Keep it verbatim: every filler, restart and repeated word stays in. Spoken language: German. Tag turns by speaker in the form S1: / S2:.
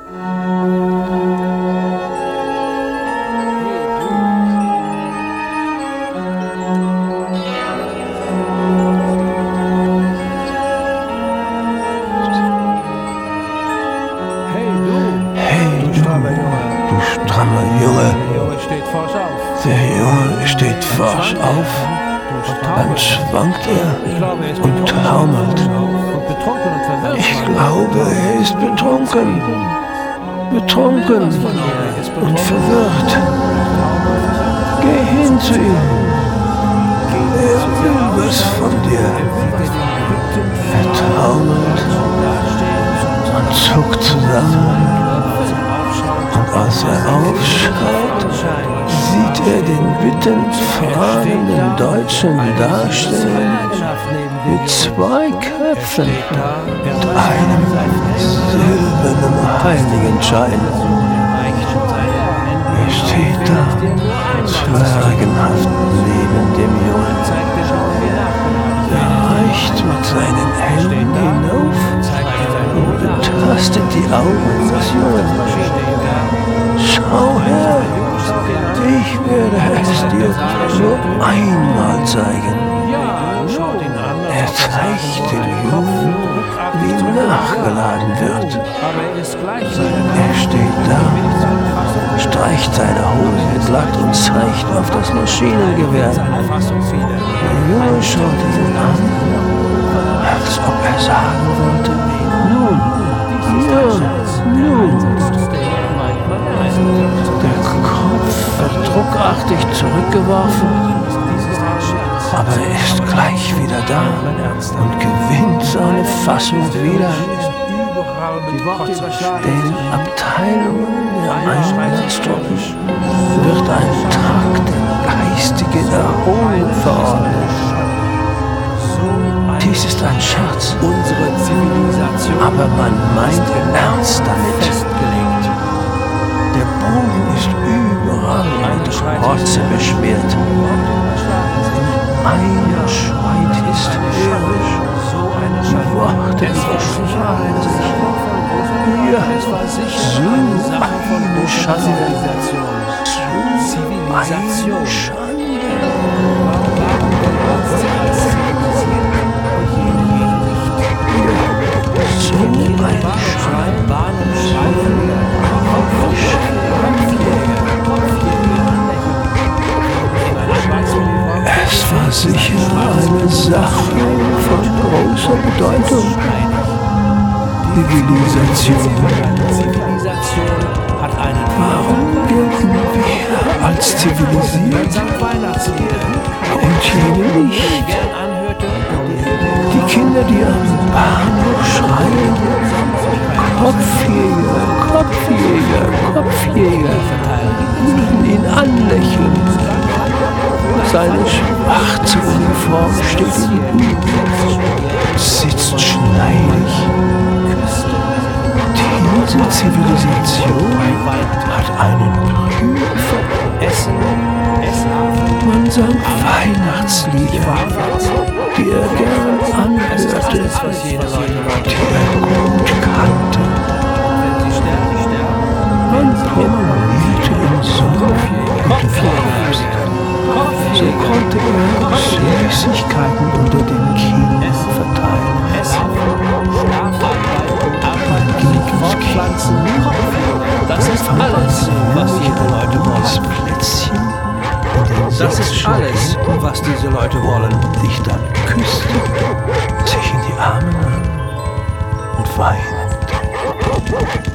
S1: Steht forsch auf, dann schwankt er und taumelt. Ich glaube, er ist betrunken, betrunken und verwirrt. Geh hin zu ihm. Er will was von dir. Er taumelt und zuckt zusammen. Und als er aufschreit, sieht er den bittend fragenden Deutschen dastehen mit zwei Köpfen und einem silbernen Heiligenschein. Er steht da, zwergenhaft neben dem Jungen. Er reicht mit seinen Händen hinauf und betastet die Augen des Jungen. Schau her! Ich werde es dir nur einmal zeigen. Er zeigt dem Jungen, wie nachgeladen wird. Er steht da, streicht seine Hose glatt und zeigt auf das Maschinengewehr. Der Junge schaut ihn an, als ob er sagen wollte, nun, ja, nun. Der Kopf wird ruckartig zurückgeworfen, aber er ist gleich wieder da und gewinnt seine Fassung wieder. Den Abteilungen der Einsatztruppen wird ein Tag der geistigen Erholung verordnet. Dies ist ein Scherz, aber man meint ernst damit. Der Boden ist überall mit Rotze beschmiert. Einer schreit hysterisch. Die Worte überschlagen sich. Ja, so eine Schande. So eine Schande. So eine Es war sicher eine Sache von großer Bedeutung. Zivilisation. Warum gelten wir als zivilisiert und jene nicht? Die Kinder, die am Bahnhof schreien, Kopfjäger, Kopfjäger, Kopfjäger, müssen ihn anlächeln. Seine schwarze Uniform steht ihm gut, sitzt schneidig. Diese Zivilisation hat einen Prüfer. Man sang Weihnachtslieder, die er gern anhörte, die er gut kannte. Man promovierte im Sommer und Herbst. So konnte er Süßigkeiten unter den Kindern verteilen. Man ging ins Kino.
S2: Das ist alles, was diese Leute wollen.
S1: Plätzchen.
S2: Das ist alles, was diese Leute wollen.
S1: Dich dann küsste, sich in die Arme nahm und weinend